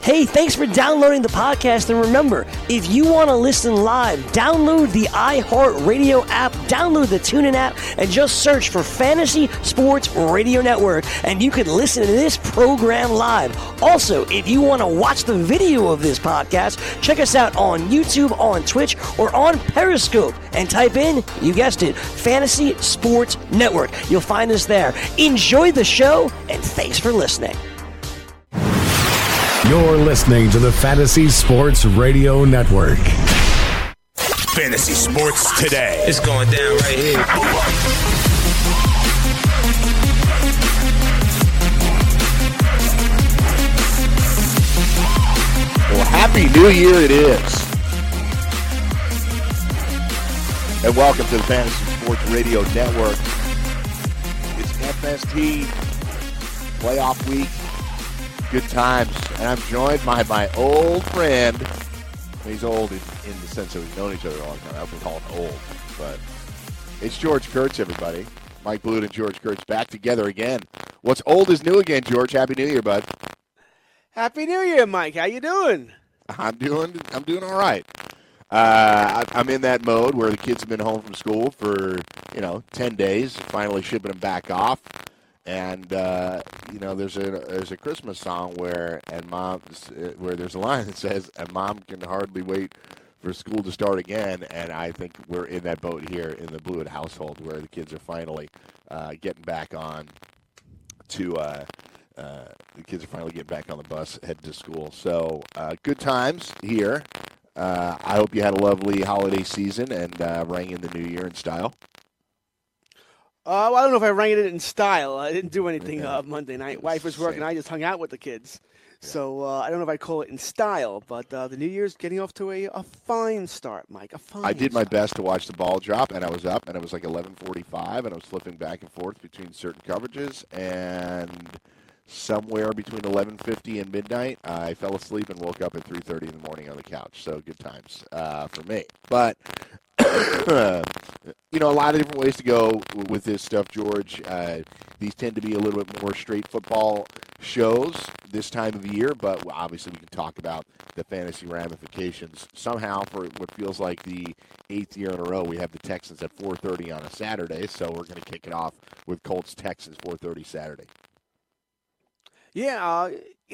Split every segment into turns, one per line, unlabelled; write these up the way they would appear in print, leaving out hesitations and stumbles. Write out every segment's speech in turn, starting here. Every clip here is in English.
Hey, thanks for downloading the podcast, and remember, if you want to listen live, download the iHeartRadio app, download the TuneIn app, and just search for Fantasy Sports Radio Network, and you can listen to this program live. Also, if you want to watch the video of this podcast, check us out on YouTube, on Twitch, or on Periscope, and type in, you guessed it, Fantasy Sports Network. You'll find us there. Enjoy the show, and thanks for listening.
You're listening to the Fantasy Sports Radio Network.
Fantasy Sports Today.
It's going down right here.
Well, Happy New Year it is. And welcome to the Fantasy Sports Radio Network. It's FST playoff week. Good times. And I'm joined by my old friend. He's old in the sense that we've known each other a long time. I wouldn't call him old. But it's George Kurtz, everybody. Mike Blute and George Kurtz back together again. What's old is new again, George. Happy New Year, bud.
Happy New Year, Mike. How you doing?
I'm doing all right. I'm in that mode where the kids have been home from school for, 10 days, finally shipping them back off. And, there's a Christmas song where there's a line that says, and Mom can hardly wait for school to start again. And I think we're in that boat here in the Blewett household where the kids are finally getting back on the kids are finally getting back on the bus, heading to school. So good times here. I hope you had a lovely holiday season and rang in the new year in style.
Well, I don't know if I rang it in style. I didn't do anything Monday night. Wife was working. I just hung out with the kids. Yeah. So I don't know if I call it in style, but the New Year's getting off to a fine start, Mike. I did
my best to watch the ball drop, and I was up, and it was like 11:45, and I was flipping back and forth between certain coverages, and somewhere between 11:50 and midnight, I fell asleep and woke up at 3:30 in the morning on the couch. So good times for me. But a lot of different ways to go with this stuff, George. These tend to be a little bit more straight football shows this time of the year, but obviously we can talk about the fantasy ramifications. Somehow, for what feels like the 8th year in a row, we have the Texans at 4:30 on a Saturday, so we're going to kick it off with Colts-Texans 4:30 Saturday.
Yeah,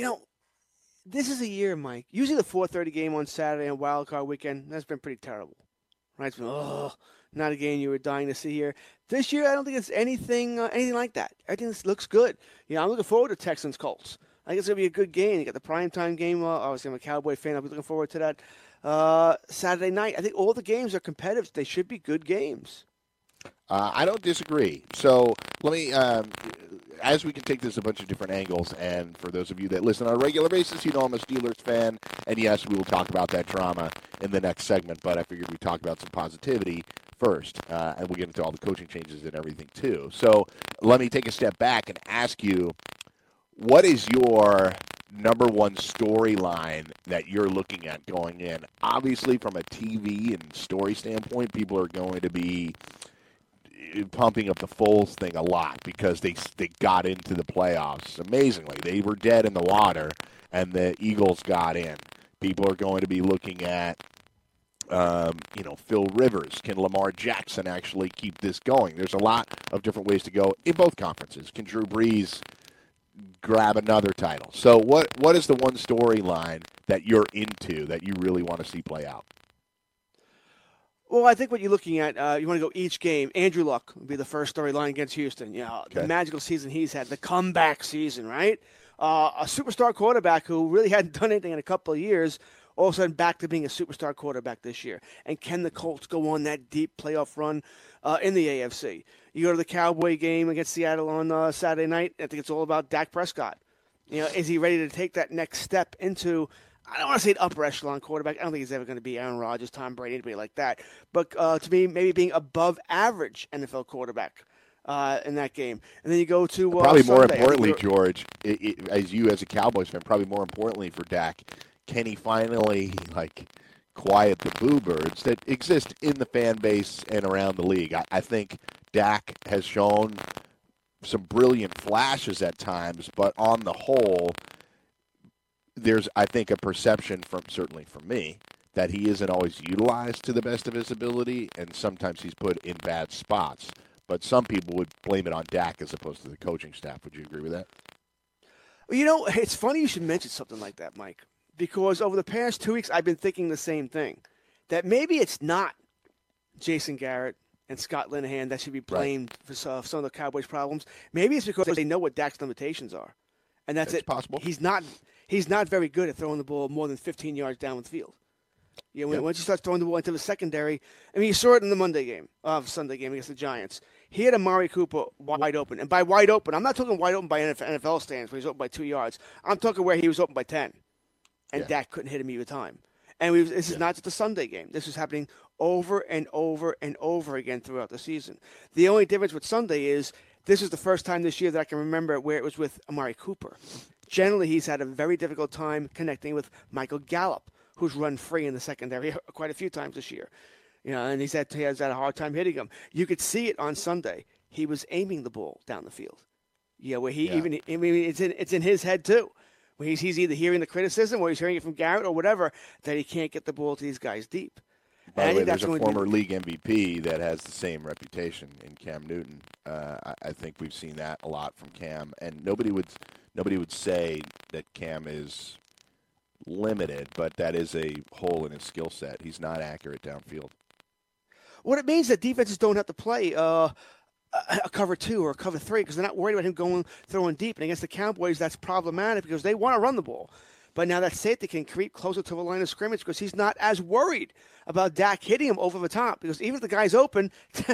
this is a year, Mike. Usually the 4:30 game on Saturday and Wild Card Weekend, that's been pretty terrible. Right? It's been, not a game you were dying to see here. This year, I don't think it's anything like that. Everything looks good. I'm looking forward to Texans-Colts. I think it's going to be a good game. You got the primetime game. Obviously, I'm a Cowboy fan. I'll be looking forward to that Saturday night. I think all the games are competitive. They should be good games.
I don't disagree. So let me, as we can take this a bunch of different angles, and for those of you that listen on a regular basis, I'm a Steelers fan, and yes, we will talk about that drama in the next segment, but I figured we'd talk about some positivity first, and we'll get into all the coaching changes and everything too. So let me take a step back and ask you, what is your number one storyline that you're looking at going in? Obviously, from a TV and story standpoint, people are going to be pumping up the Foles thing a lot because they got into the playoffs. Amazingly, they were dead in the water, and the Eagles got in. People are going to be looking at, Phil Rivers. Can Lamar Jackson actually keep this going? There's a lot of different ways to go in both conferences. Can Drew Brees grab another title? So what is the one storyline that you're into that you really want to see play out?
Well, I think what you're looking at, you want to go each game. Andrew Luck would be the first storyline against Houston. The magical season he's had, the comeback season, right? A superstar quarterback who really hadn't done anything in a couple of years, all of a sudden back to being a superstar quarterback this year. And can the Colts go on that deep playoff run in the AFC? You go to the Cowboy game against Seattle on Saturday night, I think it's all about Dak Prescott. Is he ready to take that next step into, I don't want to say an upper echelon quarterback. I don't think he's ever going to be Aaron Rodgers, Tom Brady, anybody like that. But to me, maybe being above average NFL quarterback in that game. And then you go to
probably
Sunday.
More importantly, George, as a Cowboys fan, probably more importantly for Dak, can he finally quiet the boo birds that exist in the fan base and around the league? I think Dak has shown some brilliant flashes at times, but on the whole, there's, I think, a perception certainly from me, that he isn't always utilized to the best of his ability, and sometimes he's put in bad spots. But some people would blame it on Dak as opposed to the coaching staff. Would you agree with that?
Well, it's funny you should mention something like that, Mike, because over the past 2 weeks, I've been thinking the same thing, that maybe it's not Jason Garrett and Scott Linehan that should be blamed for some of the Cowboys' problems. Maybe it's because they know what Dak's limitations are, and that's it.
Possible.
He's not very good at throwing the ball more than 15 yards down the field. Once you start throwing the ball into the secondary, I mean, you saw it in the Sunday game against the Giants. He had Amari Cooper wide open. And by wide open, I'm not talking wide open by NFL stands where he's open by 2 yards. I'm talking where he was open by 10. And Dak couldn't hit him either time. And this is not just a Sunday game. This is happening over and over and over again throughout the season. The only difference with Sunday is this is the first time this year that I can remember where it was with Amari Cooper. Generally, he's had a very difficult time connecting with Michael Gallup, who's run free in the secondary quite a few times this year. And he has had a hard time hitting him. You could see it on Sunday. He was aiming the ball down the field. It's in his head too. Where he's either hearing the criticism or he's hearing it from Garrett or whatever, that he can't get the ball to these guys deep.
By the way, there's a former league MVP that has the same reputation in Cam Newton. I think we've seen that a lot from Cam, and nobody would say that Cam is limited, but that is a hole in his skill set. He's not accurate downfield.
What it means that defenses don't have to play a cover 2 or a cover 3 because they're not worried about him throwing deep. And against the Cowboys, that's problematic because they want to run the ball. But now that safety can creep closer to the line of scrimmage because he's not as worried about Dak hitting him over the top. Because even if the guy's open,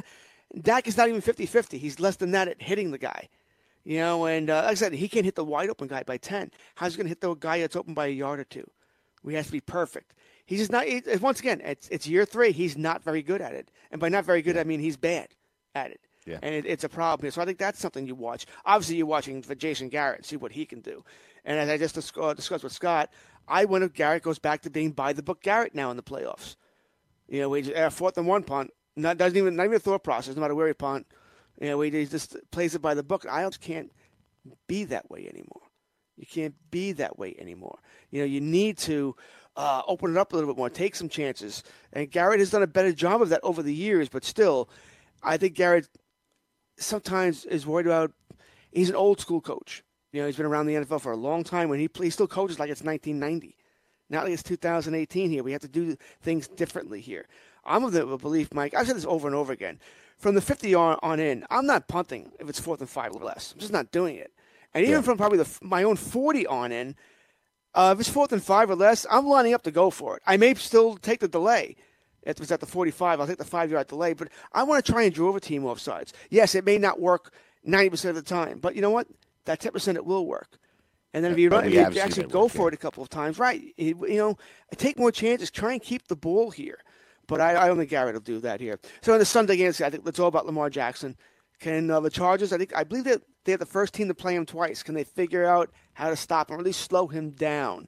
Dak is not even 50-50. He's less than that at hitting the guy. And like I said, he can't hit the wide open guy by 10. How's he going to hit the guy that's open by a yard or two? We have to be perfect. He's just not. Once again, it's year 3. He's not very good at it, and by not very good, I mean he's bad at it.
Yeah.
And it's a problem. So I think that's something you watch. Obviously, you're watching for Jason Garrett, see what he can do. And as I just discussed with Scott, I wonder if Garrett goes back to being by-the-book Garrett now in the playoffs. We just 4th and 1 punt, not even a thought process, no matter where he punt. He just plays it by the book. I just can't be that way anymore. You can't be that way anymore. You need to open it up a little bit more, take some chances. And Garrett has done a better job of that over the years, but still, I think Garrett sometimes is worried about – he's an old-school coach. He's been around the NFL for a long time. When he still coaches like it's 1990. Not like it's 2018 here. We have to do things differently here. I'm of the belief, Mike, I've said this over and over again, from the 50 on in, I'm not punting if it's 4th and 5 or less. I'm just not doing it. And even from probably my own 40 on in, if it's 4th and 5 or less, I'm lining up to go for it. I may still take the delay. If it's at the 45, I'll take the 5-yard delay. But I want to try and draw a team off sides. Yes, it may not work 90% of the time. But you know what? That 10% it will work. And then if you actually go for it a couple of times, right, take more chances. Try and keep the ball here. But I don't think Garrett will do that here. So in the Sunday games, I think it's all about Lamar Jackson. Can the Chargers, I believe that they're the first team to play him twice. Can they figure out how to stop him or at least slow him down?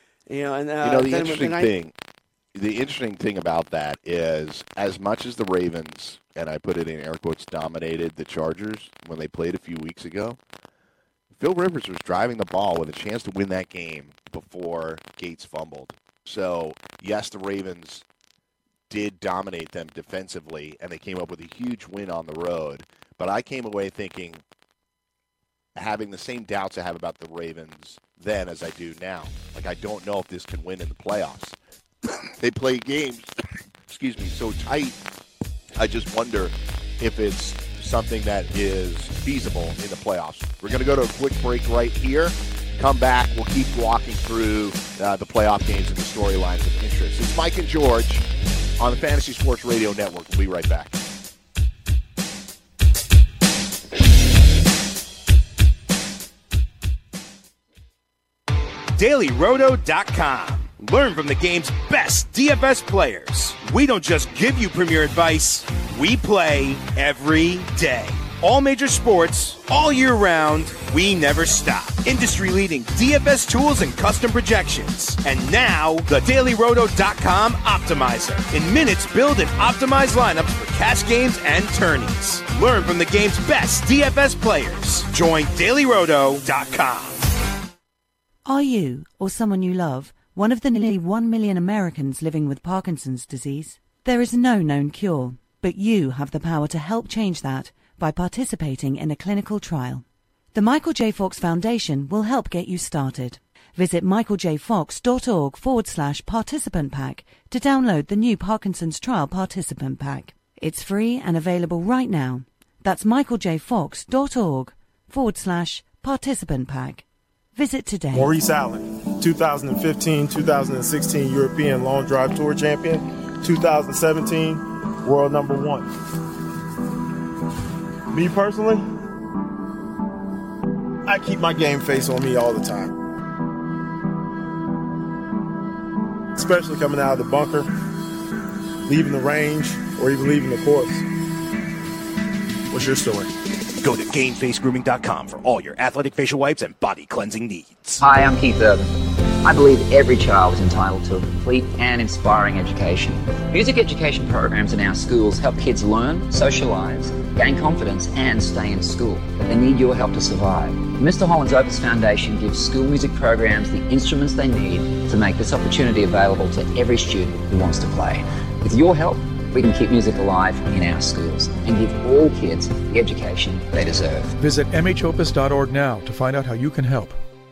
The interesting thing about that is as much as the Ravens, and I put it in air quotes, dominated the Chargers when they played a few weeks ago, Phil Rivers was driving the ball with a chance to win that game before Gates fumbled. So, yes, the Ravens did dominate them defensively, and they came up with a huge win on the road. But I came away thinking, having the same doubts I have about the Ravens then as I do now. Like, I don't know if this can win in the playoffs. They play games, so tight. I just wonder if it's something that is feasible in the playoffs. We're going to go to a quick break right here. Come back. We'll keep walking through the playoff games and the storylines of interest. It's Mike and George on the Fantasy Sports Radio Network. We'll be right back.
DailyRoto.com. Learn from the game's best DFS players. We don't just give you premier advice, we play every day. All major sports, all year round, we never stop. Industry-leading DFS tools and custom projections. And now, the DailyRoto.com Optimizer. In minutes, build and optimize lineups for cash games and tourneys. Learn from the game's best DFS players. Join DailyRoto.com.
Are you, or someone you love, one of the nearly 1 million Americans living with Parkinson's disease? There is no known cure, but you have the power to help change that by participating in a clinical trial. The Michael J. Fox Foundation will help get you started. Visit michaeljfox.org/participant pack to download the new Parkinson's Trial Participant Pack. It's free and available right now. That's michaeljfox.org/participant pack. Visit today.
Maurice Allen, 2015-2016 European Long Drive Tour Champion, 2017 World Number 1. Me personally, I keep my game face on me all the time. Especially coming out of the bunker, leaving the range, or even leaving the course. What's your story?
Go to GameFaceGrooming.com for all your athletic facial wipes and body cleansing needs.
Hi, I'm Keith Urban. I believe every child is entitled to a complete and inspiring education. Music education programs in our schools help kids learn, socialise, gain confidence and stay in school. But they need your help to survive. The Mr. Holland's Opus Foundation gives school music programs the instruments they need to make this opportunity available to every student who wants to play. With your help, we can keep music alive in our schools and give all kids the education they deserve.
Visit mhopus.org now to find out how you can help.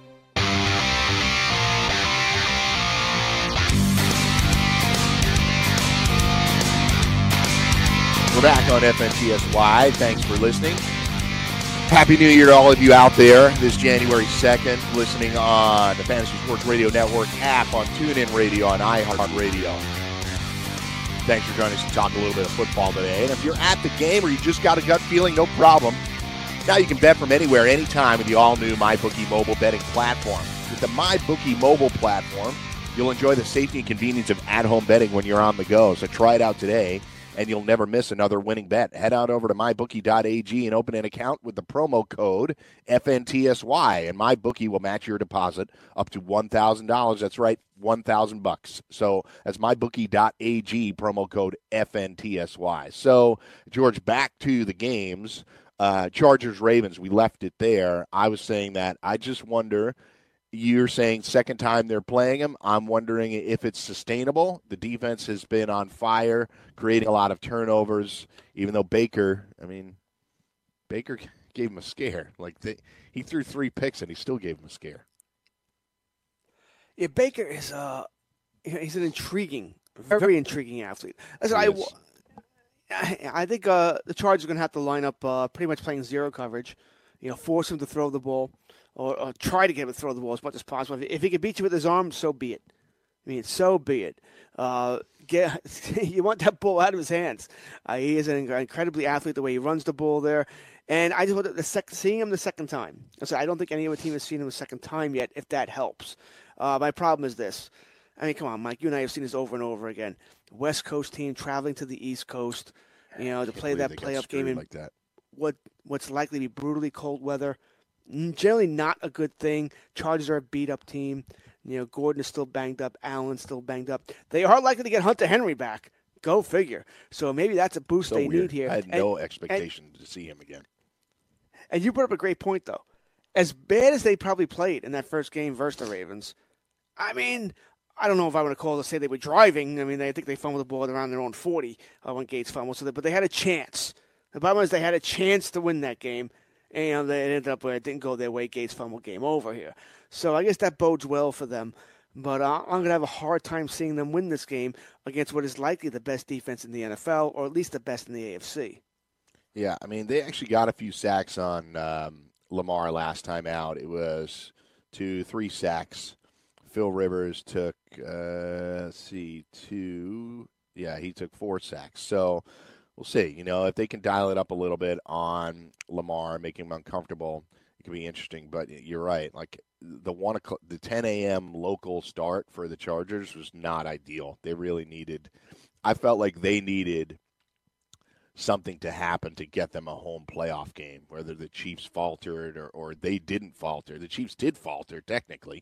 We're back on FNTSY. Thanks for listening. Happy New Year to all of you out there this January 2nd, listening on the Fantasy Sports Radio Network app, on TuneIn Radio, on iHeartRadio. Thanks for joining us to talk a little bit of football today. And if you're at the game or you just got a gut feeling, no problem. Now you can bet from anywhere, anytime with the all-new MyBookie mobile betting platform. With the MyBookie mobile platform, you'll enjoy the safety and convenience of at-home betting when you're on the go. So try it out today, and you'll never miss another winning bet. Head out over to mybookie.ag and open an account with the promo code FNTSY, and MyBookie will match your deposit up to $1,000. That's right, $1,000. So that's mybookie.ag, promo code FNTSY. So, George, back to the games. Chargers-Ravens, we left it there. I was saying that. I just wonder, you're saying second time they're playing him. I'm wondering if it's sustainable. The defense has been on fire, creating a lot of turnovers, even though Baker gave him a scare. He threw 3 picks, and he still gave him a scare.
Yeah, Baker is he's an intriguing, very intriguing athlete. I think the Chargers are going to have to line up pretty much playing zero coverage, force him to throw the ball or try to get him to throw the ball as much as possible. If he can beat you with his arm, so be it. So be it. You want that ball out of his hands. He is an incredibly athlete, the way he runs the ball there. And I just want seeing him the second time. I don't think any other team has seen him a second time yet, if that helps. My problem is this. Come on, Mike. You and I have seen this over and over again. West Coast team traveling to the East Coast, to play that playoff game in what's likely to be brutally cold weather. Generally not a good thing. Chargers are a beat-up team. Gordon is still banged up. Allen's still banged up. They are likely to get Hunter Henry back. Go figure. So maybe that's a boost they need here.
I had no expectation to see him again.
And you brought up a great point, though. As bad as they probably played in that first game versus the Ravens, I don't know if I want to call it to say they were driving. I think they fumbled the ball around their own 40 when Gates fumbled. But they had a chance. The bottom line is they had a chance to win that game. And they ended up where it didn't go their way. Gates fumbled, game over here. So I guess that bodes well for them. But I'm going to have a hard time seeing them win this game against what is likely the best defense in the NFL, or at least the best in the AFC.
Yeah, they actually got a few sacks on Lamar last time out. It was 2-3 sacks. Phil Rivers took, he took 4 sacks. So we'll see. If they can dial it up a little bit on Lamar, make him uncomfortable, it could be interesting. But you're right. The 10 a.m. local start for the Chargers was not ideal. They really needed – I felt like they needed something to happen to get them a home playoff game, whether the Chiefs faltered or they didn't falter. The Chiefs did falter, technically,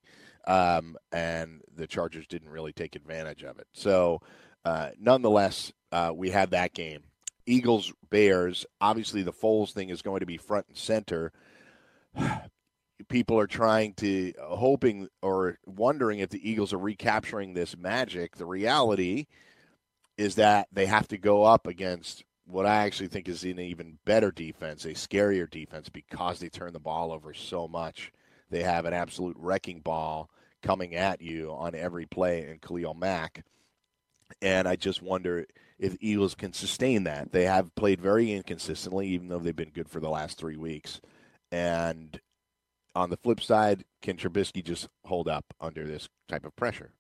and the Chargers didn't really take advantage of it. So, nonetheless, we had that game. Eagles, Bears, obviously the Foles thing is going to be front and center. people are hoping or wondering if the Eagles are recapturing this magic. The reality is that they have to go up against what I actually think is an even better defense, a scarier defense, because they turn the ball over so much. They have an absolute wrecking ball coming at you on every play in Khalil Mack. And I just wonder if the Eagles can sustain that. They have played very inconsistently, even though they've been good for the last 3 weeks. And on the flip side, can Trubisky just hold up under this type of pressure?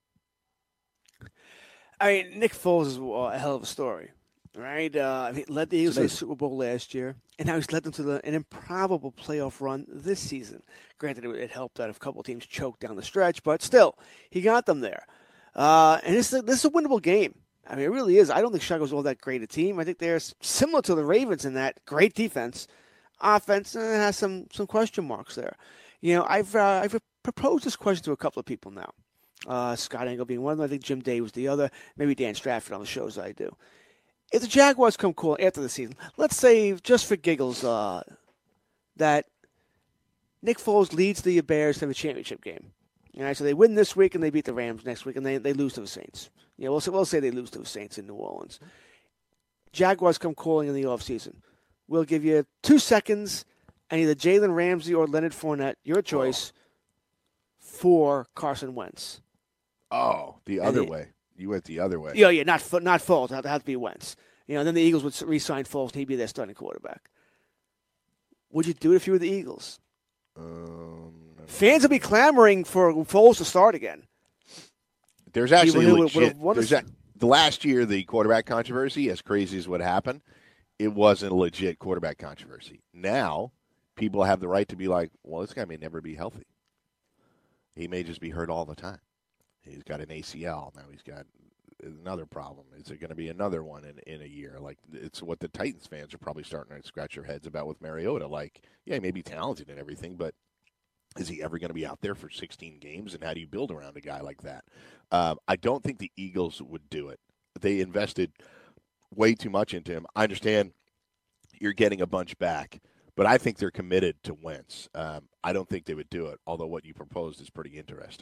I mean, Nick Foles is a hell of a story, right? He led the Eagles to the Super Bowl last year, and now he's led them to an improbable playoff run this season. Granted, it helped that a couple of teams choked down the stretch, but still, he got them there. And this is a winnable game. I mean, it really is. I don't think Chicago's all that great a team. I think they're similar to the Ravens in that great defense. Offense has some question marks there. You know, I've proposed this question to a couple of people now. Scott Engel being one of them. I think Jim Day was the other. Maybe Dan Stratford on the shows I do. If the Jaguars come cool after the season, let's say just for giggles that Nick Foles leads the Bears to the championship game. All right, so they win this week and they beat the Rams next week and they lose to the Saints. You know, we'll say they lose to the Saints in New Orleans. Jaguars come calling in the offseason. We'll give you 2 seconds and either Jalen Ramsey or Leonard Fournette, your choice, for Carson Wentz.
Oh, the other way. You went the other way.
Yeah, not Foles. It had to be Wentz. You know, then the Eagles would re-sign Foles and he'd be their starting quarterback. Would you do it if you were the Eagles? Fans will be clamoring for Foles to start again.
There's actually the last year, the quarterback controversy, as crazy as what happened, it wasn't a legit quarterback controversy. Now, people have the right to be like, well, this guy may never be healthy. He may just be hurt all the time. He's got an ACL. Now he's got another problem. Is there going to be another one in a year? Like, it's what the Titans fans are probably starting to scratch their heads about with Mariota. Like, yeah, he may be talented and everything, but is he ever going to be out there for 16 games, and how do you build around a guy like that? I don't think the Eagles would do it. They invested way too much into him. I understand you're getting a bunch back, but I think they're committed to Wentz. I don't think they would do it, although what you proposed is pretty interesting.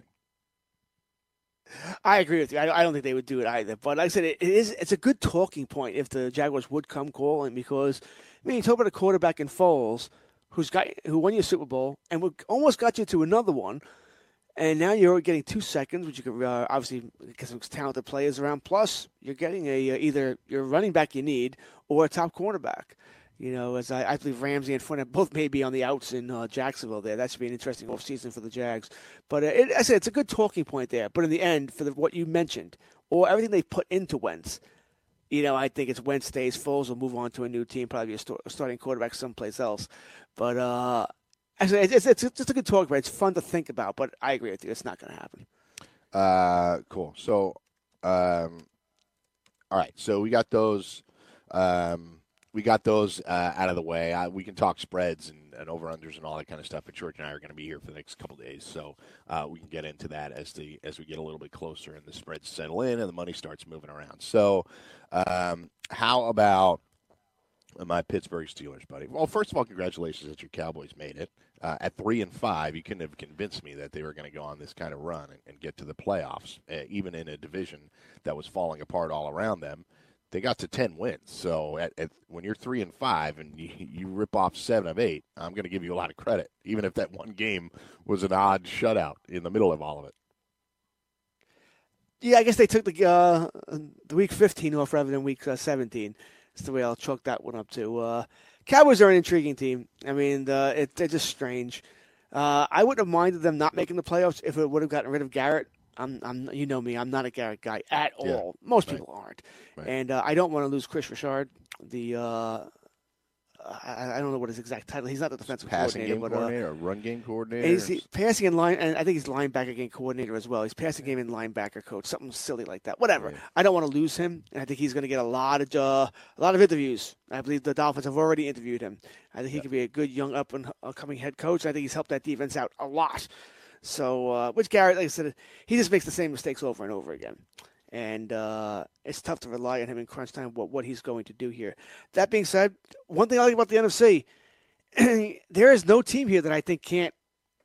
I agree with you. I don't think they would do it either. But like I said, it's a good talking point if the Jaguars would come calling, because, I mean, you talk about a quarterback in Foles who won you a Super Bowl and almost got you to another one, and now you're getting 2 seconds, which you could obviously get some talented players around. Plus, you're getting either your running back you need or a top cornerback. You know, as I believe Ramsey and Fournette both may be on the outs in Jacksonville there. That should be an interesting offseason for the Jags. But I said it's a good talking point there. But in the end, for what you mentioned, or everything they put into Wentz, you know, I think it's Wentz stays. Foles will move on to a new team, probably a starting quarterback someplace else. But actually, it's just a good talk about. It's fun to think about, but I agree with you. It's not going to happen.
Cool. So, all right. So we got those. We got those out of the way. We can talk spreads and over-unders and all that kind of stuff, but George and I are going to be here for the next couple of days, so we can get into that as we get a little bit closer and the spreads settle in and the money starts moving around. So how about my Pittsburgh Steelers, buddy? Well, first of all, congratulations that your Cowboys made it. At 3-5, you couldn't have convinced me that they were going to go on this kind of run and get to the playoffs, even in a division that was falling apart all around them. They got to 10 wins. So when you're 3-5 and you rip off 7 of 8, I'm going to give you a lot of credit, even if that one game was an odd shutout in the middle of all of it.
Yeah, I guess they took the week 15 off rather than week 17. That's the way I'll chalk that one up to. Cowboys are an intriguing team. I mean, they're just strange. I wouldn't have minded them not making the playoffs if it would have gotten rid of Garrett. I'm you know me, I'm not a Garrett guy at all. Most people aren't. Right. And I don't want to lose Chris Richard, I don't know what his exact title. He's not the defensive
passing
coordinator,
coordinator or run game coordinator.
He's passing and line, and I think he's linebacker game coordinator as well. He's passing game and linebacker coach, something silly like that. Whatever. Yeah. I don't want to lose him, and I think he's going to get a lot of interviews. I believe the Dolphins have already interviewed him. I think he could be a good young up and coming head coach. I think he's helped that defense out a lot. So, which Garrett, like I said, he just makes the same mistakes over and over again. And it's tough to rely on him in crunch time, what he's going to do here. That being said, one thing I like about the NFC, there is no team here that I think can't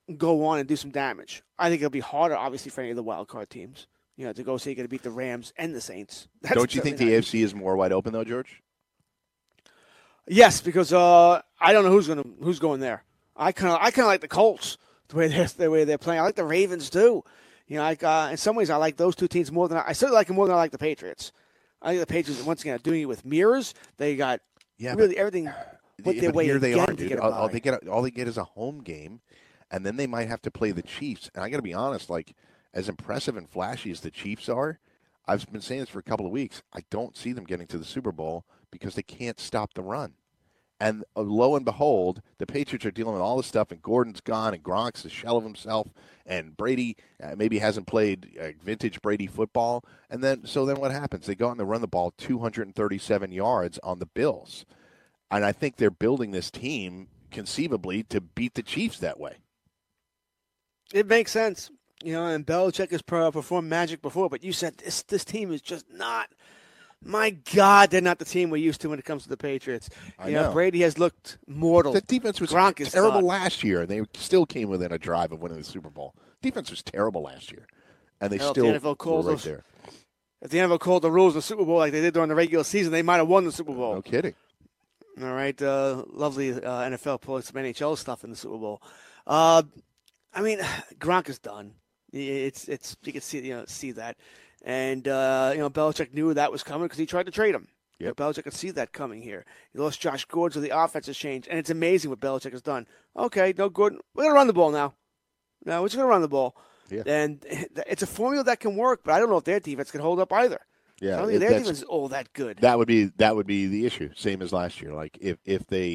go on and do some damage. I think it'll be harder, obviously, for any of the wild card teams. To go say you're going to beat the Rams and the Saints.
Don't you think the AFC is more wide open though, George?
Yes, because I don't know who's going there. I kind of like the Colts the way they're playing. I like the Ravens too. In some ways I like those two teams more than I certainly like them more than I like the Patriots. I think the Patriots once again are doing it with mirrors. They got really everything. But here they are, dude.
All they get is a home game, and then they might have to play the Chiefs. And I got to be honest, like as impressive and flashy as the Chiefs are, I've been saying this for a couple of weeks. I don't see them getting to the Super Bowl because they can't stop the run. And lo and behold, the Patriots are dealing with all this stuff, and Gordon's gone, and Gronk's a shell of himself, and Brady maybe hasn't played vintage Brady football. And then what happens? They go out and they run the ball 237 yards on the Bills. And I think they're building this team conceivably to beat the Chiefs that way.
It makes sense. And Belichick has performed magic before, but you said this team is just not. My God, they're not the team we're used to when it comes to the Patriots.
I know.
Brady has looked mortal.
The defense was terrible last year, and they still came within a drive of winning the Super Bowl. Defense was terrible last year, and they still were right there.
If the NFL called the rules of the Super Bowl like they did during the regular season, they might have won the Super Bowl.
No kidding.
All right, lovely NFL pulling some NHL stuff in the Super Bowl. Gronk is done. It's you can see that, and Belichick knew that was coming because he tried to trade him.
Yep.
Belichick could see that coming here. He lost Josh Gordon, so the offense has changed, and it's amazing what Belichick has done. Okay, no Gordon, we're gonna run the ball now. No, we're just gonna run the ball, and it's a formula that can work. But I don't know if their defense can hold up either.
Yeah,
I don't think their defense is all that good.
That would be the issue, same as last year. Like if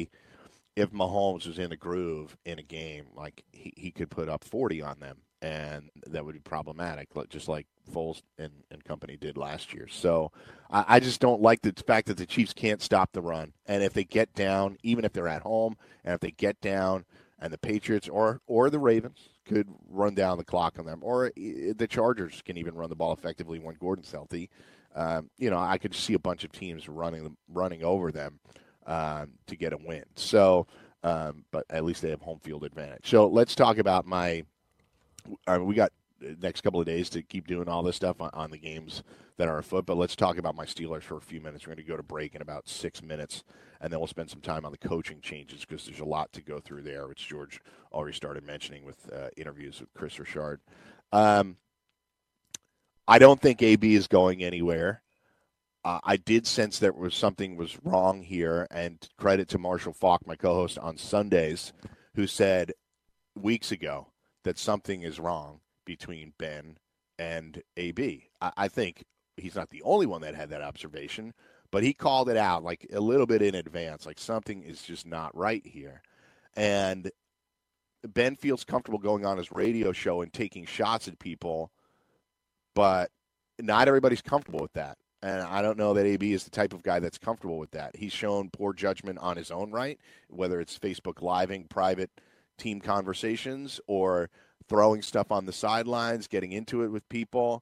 Mahomes was in a groove in a game, like he could put up 40 on them. And that would be problematic, just like Foles and company did last year. So I just don't like the fact that the Chiefs can't stop the run. And if they get down, even if they're at home, and if they get down, and the Patriots or the Ravens could run down the clock on them, or the Chargers can even run the ball effectively when Gordon's healthy, I could see a bunch of teams running over them to get a win. So, but at least they have home field advantage. So let's talk about we got the next couple of days to keep doing all this stuff on the games that are afoot, but let's talk about my Steelers for a few minutes. We're going to go to break in about 6 minutes, and then we'll spend some time on the coaching changes because there's a lot to go through there, which George already started mentioning with interviews with Chris Richard. I don't think AB is going anywhere. I did sense that something was wrong here, and credit to Marshall Faulk, my co-host on Sundays, who said weeks ago that something is wrong between Ben and AB. I think he's not the only one that had that observation, but he called it out like a little bit in advance, like something is just not right here. And Ben feels comfortable going on his radio show and taking shots at people, but not everybody's comfortable with that. And I don't know that AB is the type of guy that's comfortable with that. He's shown poor judgment on his own right, whether it's Facebook Living private team conversations or throwing stuff on the sidelines, getting into it with people.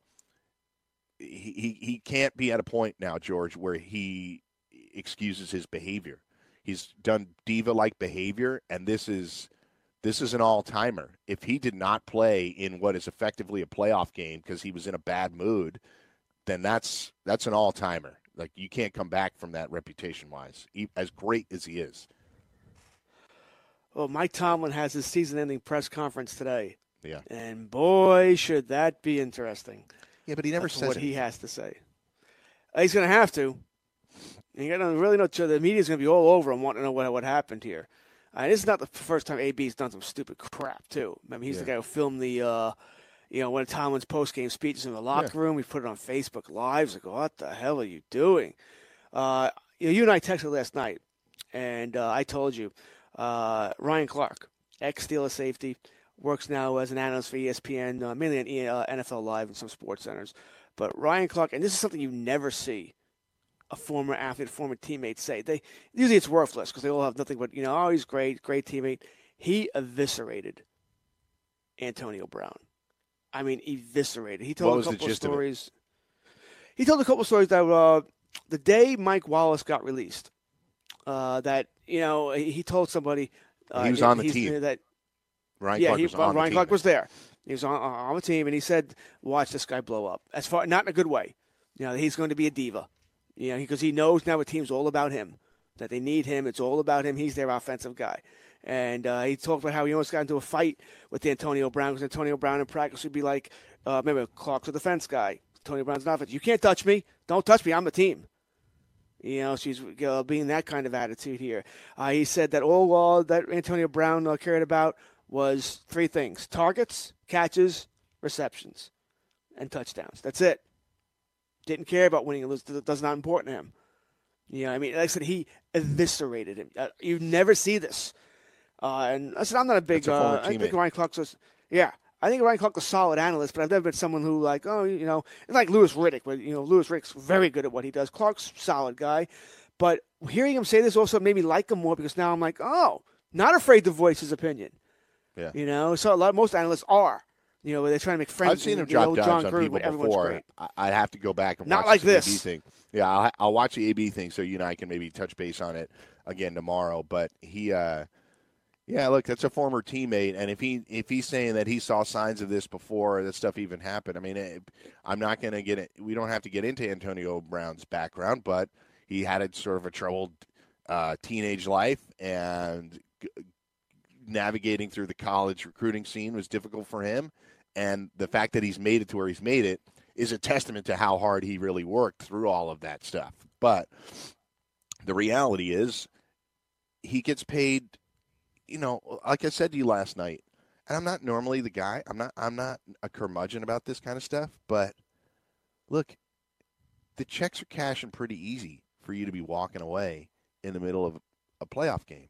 He can't be at a point now, George, where he excuses his behavior. He's done diva-like behavior, and this is an all-timer. If he did not play in what is effectively a playoff game because he was in a bad mood, then that's an all-timer. Like, you can't come back from that reputation-wise, as great as he is.
Well, Mike Tomlin has his season-ending press conference today.
Yeah.
And, boy, should that be interesting.
Yeah, but he never says
what he has to say. He's going to have to. You really know the media's going to be all over him wanting to know what happened here. This is not the first time AB's done some stupid crap, too. I mean, he's the guy who filmed the, one of Tomlin's post-game speeches in the locker room. We put it on Facebook Live. Like, what the hell are you doing? You and I texted last night, and I told you, Ryan Clark, ex-Steelers safety, works now as an analyst for ESPN, mainly on NFL Live and some sports centers. But Ryan Clark, and this is something you never see a former athlete, former teammate say. Usually it's worthless because they all have nothing but, he's great teammate. He eviscerated Antonio Brown. I mean, eviscerated. He told a couple of stories. He told a couple of stories that the day Mike Wallace got released, that, he told somebody.
He was on the team. Ryan
Clark was there. He was on the team, and he said, "Watch this guy blow up." As far, not in a good way. He's going to be a diva. Because he knows now the team's all about him. That they need him. It's all about him. He's their offensive guy. And he talked about how he almost got into a fight with Antonio Brown because Antonio Brown in practice would be like, remember, Clark's a defense guy. Antonio Brown's an offense. You can't touch me. Don't touch me. I'm the team. She's being that kind of attitude here. He said that all that Antonio Brown cared about was 3 things: targets, catches, receptions, and touchdowns. That's it. Didn't care about winning and losing. That's not important to him. Like I said, he eviscerated him. You never see this. And I said, I'm not a big. I think Ryan Clark was. Yeah, I think Ryan Clark was a solid analyst, but I've never been someone who like, like Louis Riddick. But Louis Riddick's very good at what he does. Clark's a solid guy, but hearing him say this also made me like him more because now I'm like, not afraid to voice his opinion.
Yeah.
So most analysts are. They're trying to make friends.
I've seen him drop dives on people before. I'd have to go back and watch the AB thing. Yeah, I'll watch the AB thing so you and I can maybe touch base on it again tomorrow. But he, look, that's a former teammate, and if he's saying that he saw signs of this before that stuff even happened, I'm not going to get it. We don't have to get into Antonio Brown's background, but he had a sort of a troubled teenage life, and navigating through the college recruiting scene was difficult for him. And the fact that he's made it to where he's made it is a testament to how hard he really worked through all of that stuff. But the reality is he gets paid, like I said to you last night, and I'm not normally the guy. I'm not a curmudgeon about this kind of stuff. But look, the checks are cashing pretty easy for you to be walking away in the middle of a playoff game.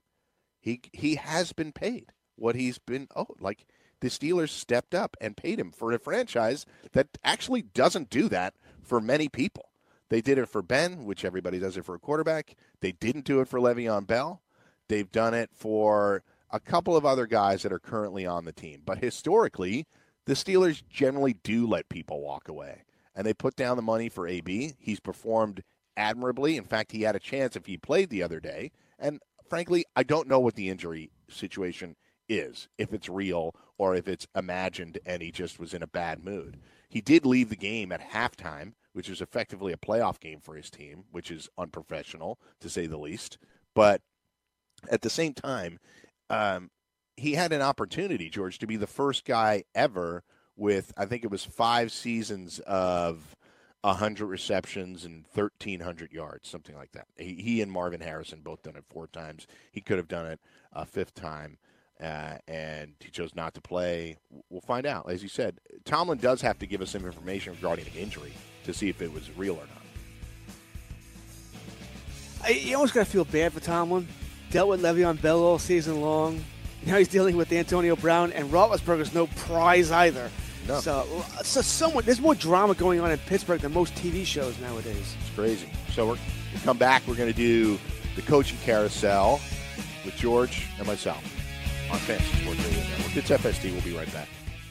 He has been paid what he's been owed. Like, the Steelers stepped up and paid him for a franchise that actually doesn't do that for many people. They did it for Ben, which everybody does it for a quarterback. They didn't do it for Le'Veon Bell. They've done it for a couple of other guys that are currently on the team. But historically, the Steelers generally do let people walk away. And they put down the money for AB. He's performed admirably. In fact, he had a chance if he played the other day. And frankly, I don't know what the injury situation is, if it's real or if it's imagined and he just was in a bad mood. He did leave the game at halftime, which is effectively a playoff game for his team, which is unprofessional, to say the least. But at the same time, he had an opportunity, George, to be the first guy ever with, I think it was 5 seasons of 100 receptions and 1,300 yards, something like that. He and Marvin Harrison both done it 4 times. He could have done it a 5th time, and he chose not to play. We'll find out. As you said, Tomlin does have to give us some information regarding the injury to see if it was real or not.
You almost got to feel bad for Tomlin. Dealt with Le'Veon Bell all season long. Now he's dealing with Antonio Brown, and Roethlisberger's no prize either.
No.
So there's more drama going on in Pittsburgh than most TV shows nowadays.
It's crazy. So we'll come back. We're going to do the coaching carousel with George and myself on Fantasy Sports Radio Network. It's FST. We'll be right back.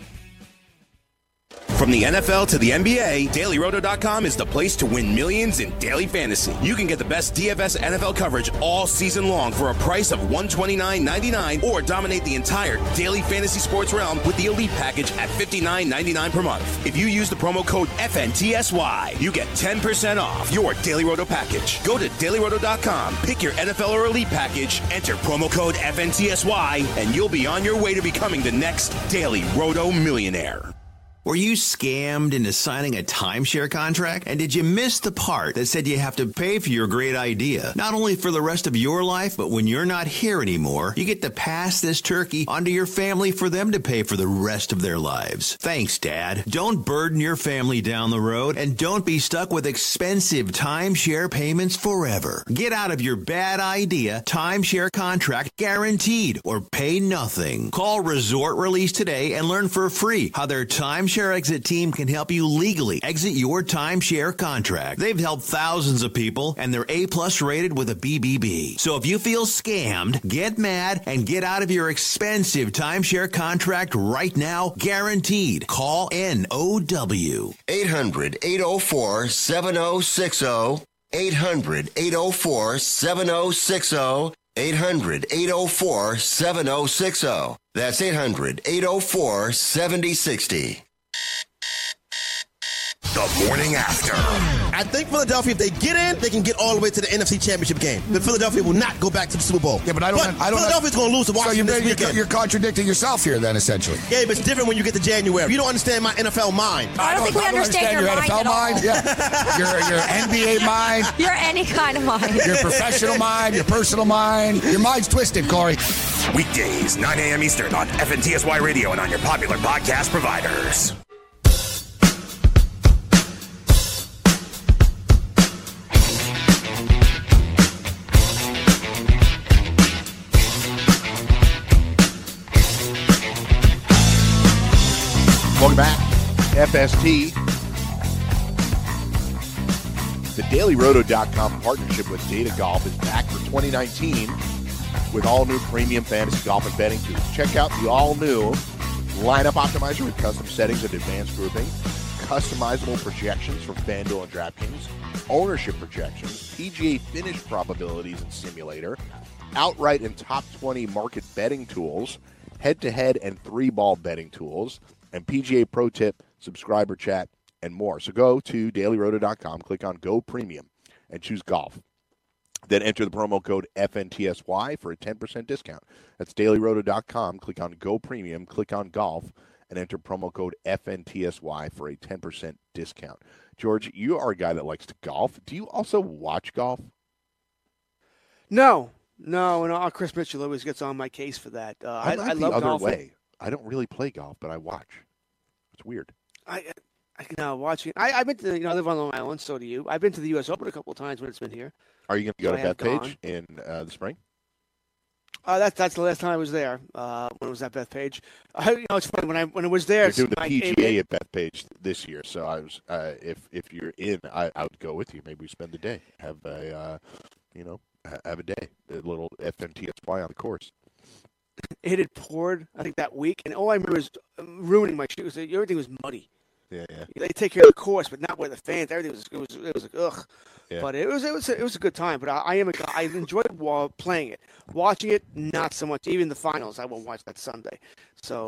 From the NFL to the NBA, DailyRoto.com is the place to win millions in daily fantasy. You can get the best DFS NFL coverage all season long for a price of $129.99 or dominate the entire daily fantasy sports realm with the Elite Package at $59.99 per month. If you use the promo code FNTSY, you get 10% off your Daily Roto package. Go to DailyRoto.com, pick your NFL or Elite Package, enter promo code FNTSY, and you'll be on your way to becoming the next Daily Roto millionaire.
Were you scammed into signing a timeshare contract? And did you miss the part that said you have to pay for your great idea? Not only for the rest of your life, but when you're not here anymore, you get to pass this turkey onto your family for them to pay for the rest of their lives. Thanks, Dad. Don't burden your family down the road, and don't be stuck with expensive timeshare payments forever. Get out of your bad idea timeshare contract guaranteed, or pay nothing. Call Resort Release today and learn for free how their timeshare exit team can help you legally exit your timeshare contract. They've helped thousands of people, and they're A+ rated with a BBB. So if you feel scammed, get mad and get out of your expensive timeshare contract right now, guaranteed. Call NOW.
800-804-7060. 800-804-7060. 800-804-7060. That's 800-804-7060.
The morning after.
I think Philadelphia, if they get in, they can get all the way to the NFC Championship game. But Philadelphia will not go back to the Super Bowl.
Yeah, but
Philadelphia's going to lose to Washington this weekend.
You're contradicting yourself here, then, essentially.
Gabe, it's different when you get to January. You don't understand my NFL mind.
I don't think we understand your mind
NFL
at all.
mind. Yeah. your NBA mind.
Your any kind of mind.
Your professional mind. Your personal mind. Your mind's twisted, Corey.
Weekdays, 9 a.m. Eastern on FNTSY Radio and on your popular podcast providers.
Welcome back. FST. The DailyRoto.com partnership with Data Golf is back for 2019 with all new premium fantasy golf and betting tools. Check out the all-new lineup optimizer with custom settings and advanced grouping, customizable projections for FanDuel and DraftKings, ownership projections, PGA finish probabilities and simulator, outright and top 20 market betting tools, head-to-head and three-ball betting tools, and PGA Pro Tip, subscriber chat, and more. So go to dailyroto.com, click on Go Premium, and choose golf. Then enter the promo code FNTSY for a 10% discount. That's dailyroto.com, click on Go Premium, click on golf, and enter promo code FNTSY for a 10% discount. George, you are a guy that likes to golf. Do you also watch golf?
No. Chris Mitchell always gets on my case for that. I love
the other
golfing.
way. I don't really play golf, but I watch. It's weird.
I can watch it. I've been to, I live on Long Island, so do you. I've been to the U.S. Open a couple of times when it's been here.
Are you going to go to Bethpage in the spring?
That's the last time I was there. When it was at Bethpage. It's funny when it was there.
You're doing the PGA at Bethpage this year, so I was. If you're in, I would go with you. Maybe we spend the day, have a day, a little FNTSY on the course.
It had poured, I think, that week, and all I remember was ruining my shoes. Everything was muddy.
Yeah.
They take care of the course, but not where the fans. Everything was like ugh. Yeah. But it was a good time. But I enjoyed playing it, watching it not so much. Even the finals, I won't watch that Sunday. So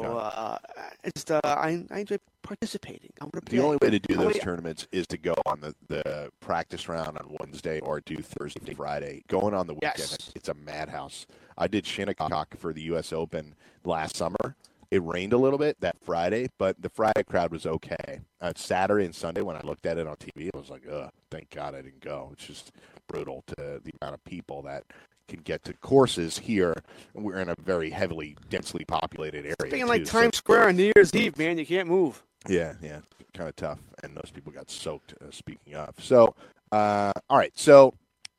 I enjoy participating.
The only way to do those tournaments is to go on the practice round on Wednesday or do Thursday, Friday. Going on the weekend, it's a madhouse. I did Shinnecock for the U.S. Open last summer. It rained a little bit that Friday, but the Friday crowd was okay. Saturday and Sunday, when I looked at it on TV, I was like, ugh, thank God I didn't go. It's just brutal to the amount of people that can get to courses here. We're in a very heavily, densely populated area.
Being like Times Square on New Year's Eve, man, you can't move.
Yeah, kind of tough. And those people got soaked, speaking of. So, all right, so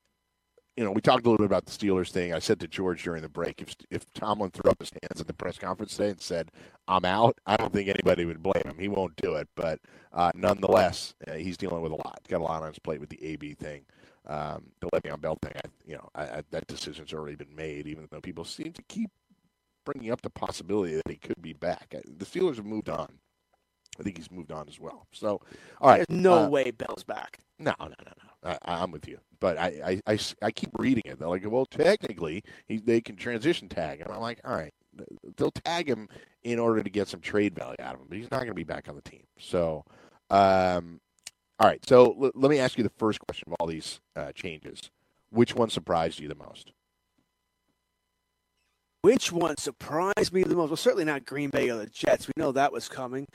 we talked a little bit about the Steelers thing. I said to George during the break, if Tomlin threw up his hands at the press conference today and said, I'm out, I don't think anybody would blame him. He won't do it. But nonetheless, he's dealing with a lot. He's got a lot on his plate with the AB thing. The Le'Veon Bell thing, that decision's already been made, even though people seem to keep bringing up the possibility that he could be back. The Steelers have moved on. I think he's moved on as well. So, all right.
There's no way Bell's back.
No. I'm with you. But I keep reading it. They're like, well, technically, they can transition tag him. I'm like, all right. They'll tag him in order to get some trade value out of him, but he's not going to be back on the team. So, all right. So let me ask you the first question of all these changes. Which one surprised you the most?
Which one surprised me the most? Well, certainly not Green Bay or the Jets. We know that was coming.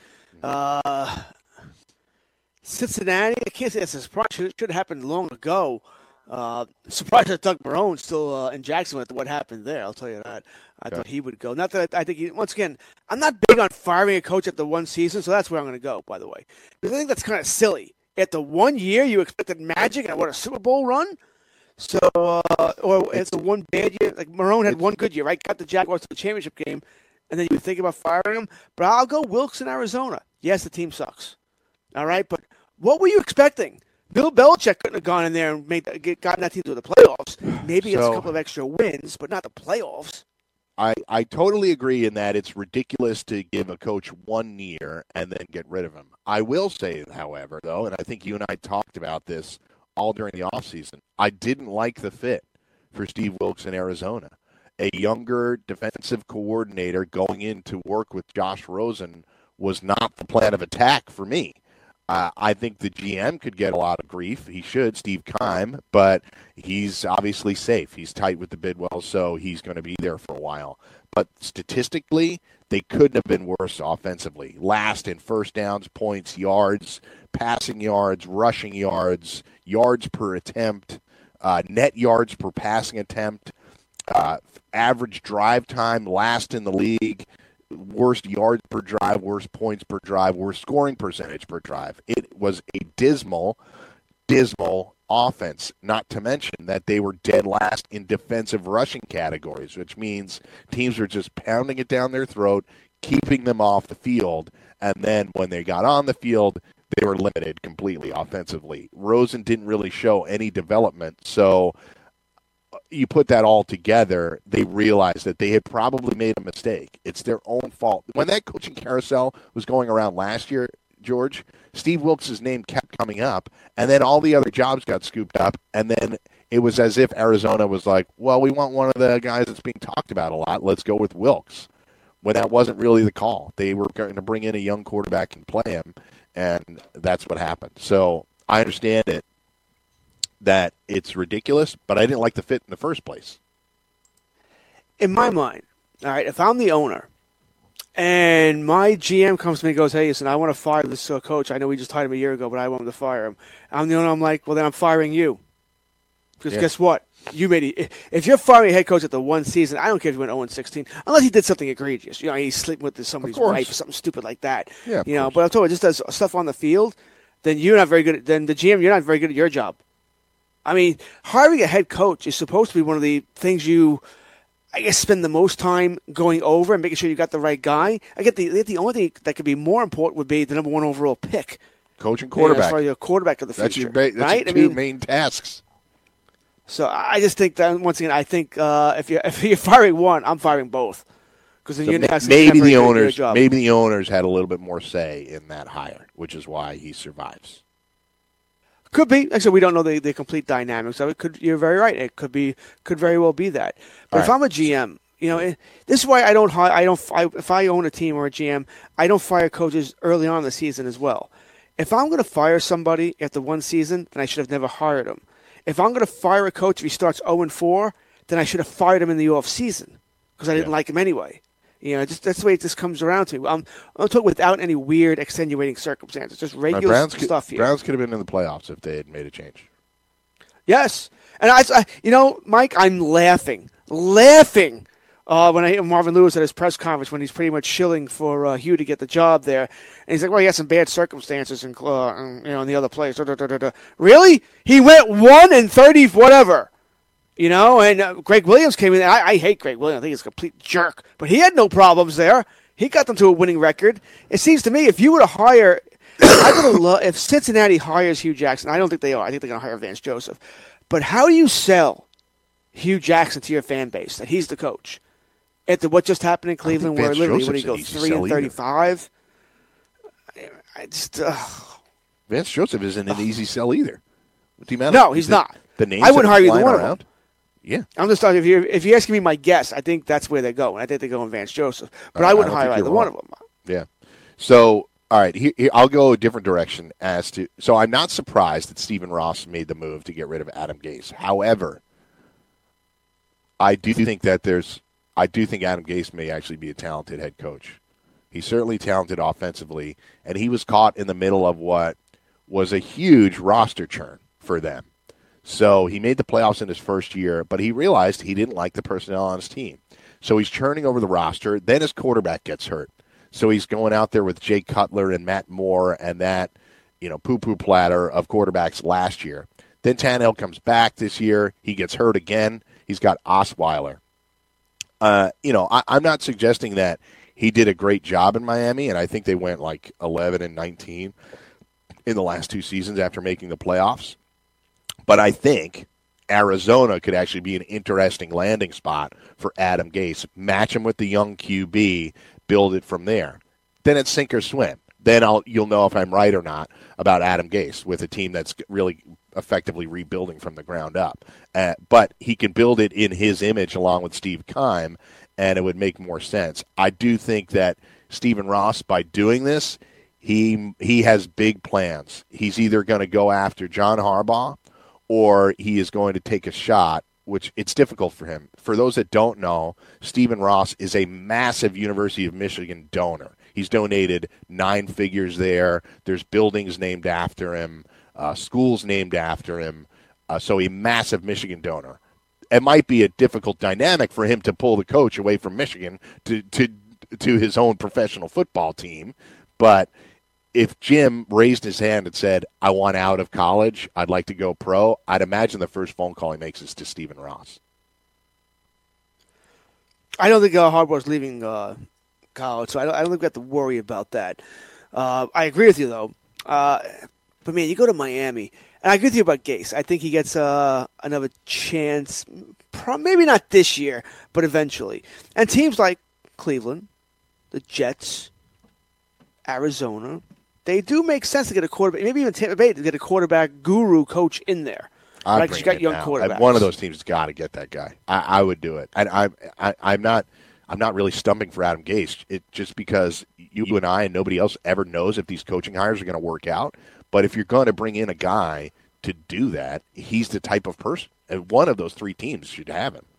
Cincinnati, I can't say that's a surprise. It should have happened long ago. Surprised that Doug Marrone's still in Jacksonville after what happened there. I'll tell you that. I thought he would go. Not that I think once again, I'm not big on firing a coach after one season, so that's where I'm going to go, by the way. Because I think that's kind of silly. After 1 year, you expected magic and a Super Bowl run? So, or it's the one bad year. Like Marrone had one good year, right? Got the Jaguars to the championship game, and then you think about firing him. But I'll go Wilkes in Arizona. Yes, the team sucks. All right, but what were you expecting? Bill Belichick couldn't have gone in there and gotten that team to the playoffs. Maybe it's a couple of extra wins, but not the playoffs.
I totally agree in that it's ridiculous to give a coach 1 year and then get rid of him. I will say, however, though, and I think you and I talked about this all during the offseason, I didn't like the fit. for Steve Wilks in Arizona. A younger defensive coordinator going in to work with Josh Rosen was not the plan of attack for me. I think the GM could get a lot of grief. He should, Steve Keim, but he's obviously safe. He's tight with the Bidwell, so he's going to be there for a while. But statistically, they couldn't have been worse offensively. Last in first downs, points, yards, passing yards, rushing yards, yards per attempt, net yards per passing attempt, average drive time, last in the league. Worst yards per drive, worst points per drive, worst scoring percentage per drive. It was a dismal offense, not to mention that they were dead last in defensive rushing categories, which means teams were just pounding it down their throat, keeping them off the field, and then when they got on the field, they were limited completely offensively. Rosen didn't really show any development, so you put that all together, they realized that they had probably made a mistake. It's their own fault. When that coaching carousel was going around last year, George, Steve Wilks' name kept coming up, and then all the other jobs got scooped up, and then it was as if Arizona was like, well, we want one of the guys that's being talked about a lot. Let's go with Wilks, when that wasn't really the call. They were going to bring in a young quarterback and play him, and that's what happened. So I understand it, that it's ridiculous, but I didn't like the fit in the first place.
In my mind, all right, if I'm the owner and my GM comes to me and goes, hey, listen, I want to fire this coach. I know we just hired him a year ago, but I want him to fire him. I'm the owner. I'm like, well, then I'm firing you. Because guess what? You made it. If you're firing a head coach at the one season, I don't care if you went 0-16, unless he did something egregious. You know, he's sleeping with somebody's wife or something stupid like that.
Yeah,
you know, but I'm talking about just does stuff on the field, then you're not very good. Then the GM, you're not very good at your job. I mean, hiring a head coach is supposed to be one of the things you, I guess, spend the most time going over and making sure you got the right guy. I get the only thing that could be more important would be the number one overall pick.
Coach and quarterback.
As far as your quarterback of the future.
That's
right?
your two main tasks.
So I just think that, once again, I think if you're firing one, I'm firing both. Because then
maybe the owners had a little bit more say in that hire, which is why he survives.
Could be. Actually, we don't know the complete dynamics of it. You're very right. It could very well be that. But if I'm a GM, you know, this is why if I own a team or a GM, I don't fire coaches early on in the season as well. If I'm going to fire somebody after one season, then I should have never hired him. If I'm going to fire a coach if he starts 0-4, then I should have fired him in the off season because I didn't like him anyway. You know, that's the way it just comes around to me. I'm talking without any weird extenuating circumstances, just regular stuff here.
Browns could have been in the playoffs if they had made a change.
Yes, and I you know, Mike, I'm laughing when I hear Marvin Lewis at his press conference when he's pretty much shilling for Hugh to get the job there, and he's like, "Well, he had some bad circumstances in in the other place." Really? He went 1-30, whatever. You know, and Greg Williams came in. I hate Greg Williams. I think he's a complete jerk. But he had no problems there. He got them to a winning record. It seems to me if you were to hire – if Cincinnati hires Hugh Jackson, I don't think they are. I think they're going to hire Vance Joseph. But how do you sell Hugh Jackson to your fan base that he's the coach? After what just happened in Cleveland where literally when he goes 3-35?
Vance Joseph isn't an easy sell either.
No, he's not.
The names
I wouldn't hire either one of them.
Yeah.
I'm just talking, if you're asking me my guess, I think that's where they're going. I think they're going Vance Joseph. But I wouldn't hire either one of them.
Yeah. So, all right, here, I'll go a different direction as to – so I'm not surprised that Stephen Ross made the move to get rid of Adam Gase. However, I do think Adam Gase may actually be a talented head coach. He's certainly talented offensively, and he was caught in the middle of what was a huge roster churn for them. So he made the playoffs in his first year, but he realized he didn't like the personnel on his team. So he's churning over the roster. Then his quarterback gets hurt. So he's going out there with Jay Cutler and Matt Moore and that, poo-poo platter of quarterbacks last year. Then Tannehill comes back this year. He gets hurt again. He's got Osweiler. I'm not suggesting that he did a great job in Miami, and I think they went like 11-19 in the last two seasons after making the playoffs. But I think Arizona could actually be an interesting landing spot for Adam Gase. Match him with the young QB, build it from there. Then it's sink or swim. Then you'll know if I'm right or not about Adam Gase with a team that's really effectively rebuilding from the ground up. But he can build it in his image along with Steve Keim, and it would make more sense. I do think that Stephen Ross, by doing this, he has big plans. He's either going to go after John Harbaugh or he is going to take a shot, which it's difficult for him. For those that don't know, Stephen Ross is a massive University of Michigan donor. He's donated 9 figures there. There's buildings named after him, schools named after him. So a massive Michigan donor. It might be a difficult dynamic for him to pull the coach away from Michigan to his own professional football team. But if Jim raised his hand and said, I want out of college, I'd like to go pro, I'd imagine the first phone call he makes is to Stephen Ross.
I don't think Harbaugh's leaving college, so I don't think we have to worry about that. I agree with you, though. But, man, you go to Miami, and I agree with you about Gase. I think he gets another chance, maybe not this year, but eventually. And teams like Cleveland, the Jets, Arizona, they do make sense to get a quarterback, maybe even Tampa Bay to get a quarterback guru coach in there.
I'd
bring got young quarterbacks.
One of those teams has got to get that guy. I would do it. And I'm not really stumping for Adam Gase. It just because you and I and nobody else ever knows if these coaching hires are going to work out. But if you're going to bring in a guy to do that, he's the type of person. And one of those 3 teams should have him.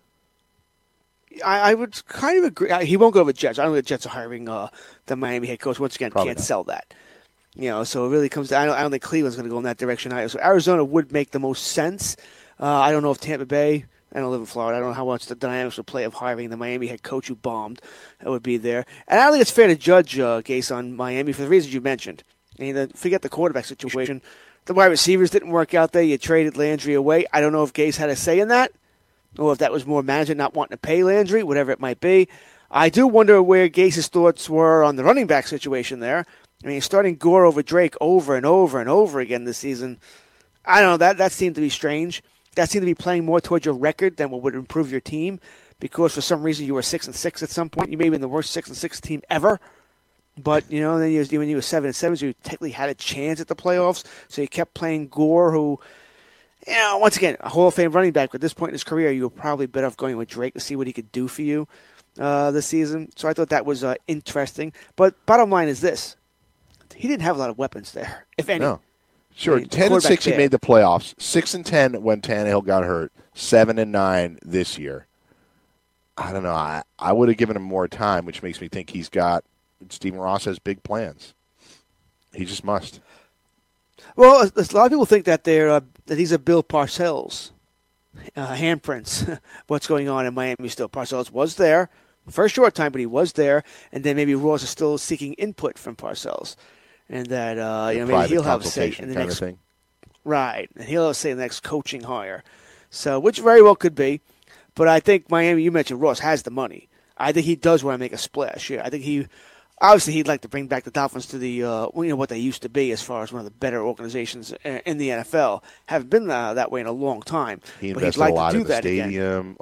I would kind of agree. He won't go to the Jets. I don't think the Jets are hiring the Miami head coach. Once again, Probably can't not. Sell that. So it really comes down. I don't think Cleveland's going to go in that direction either. So Arizona would make the most sense. I don't know if Tampa Bay, I don't live in Florida, I don't know how much the dynamics would play of hiring the Miami head coach who bombed. That would be there. And I don't think it's fair to judge Gase on Miami for the reasons you mentioned. Forget the quarterback situation. The wide receivers didn't work out there. You traded Landry away. I don't know if Gase had a say in that, or if that was more management not wanting to pay Landry, whatever it might be. I do wonder where Gase's thoughts were on the running back situation there. Starting Gore over Drake over and over and over again this season, I don't know, that seemed to be strange. That seemed to be playing more towards your record than what would improve your team, because for some reason you were 6-6 at some point. You may have been the worst 6-6 team ever. But, then when you were 7-7, so you technically had a chance at the playoffs. So you kept playing Gore, who, once again, a Hall of Fame running back. At this point in his career, you were probably better off going with Drake to see what he could do for you this season. So I thought that was interesting. But bottom line is this. He didn't have a lot of weapons there, if any.
No. Sure, 10-6 he made the playoffs. 6-10 when Tannehill got hurt. 7-9 this year. I don't know. I would have given him more time, which makes me think Stephen Ross has big plans. He just must.
Well, a lot of people think that that these are Bill Parcells handprints. What's going on in Miami still? Parcells was there for a short time, but he was there, and then maybe Ross is still seeking input from Parcells, and that maybe he'll have a say in the next
thing.
Right, and he'll have a say in the next coaching hire. So, which very well could be, but I think Miami. You mentioned Ross has the money. I think he does want to make a splash. Yeah, I think obviously he'd like to bring back the Dolphins to the what they used to be as far as one of the better organizations in the NFL. Haven't been that way in a long time.
He invested a lot in the stadium.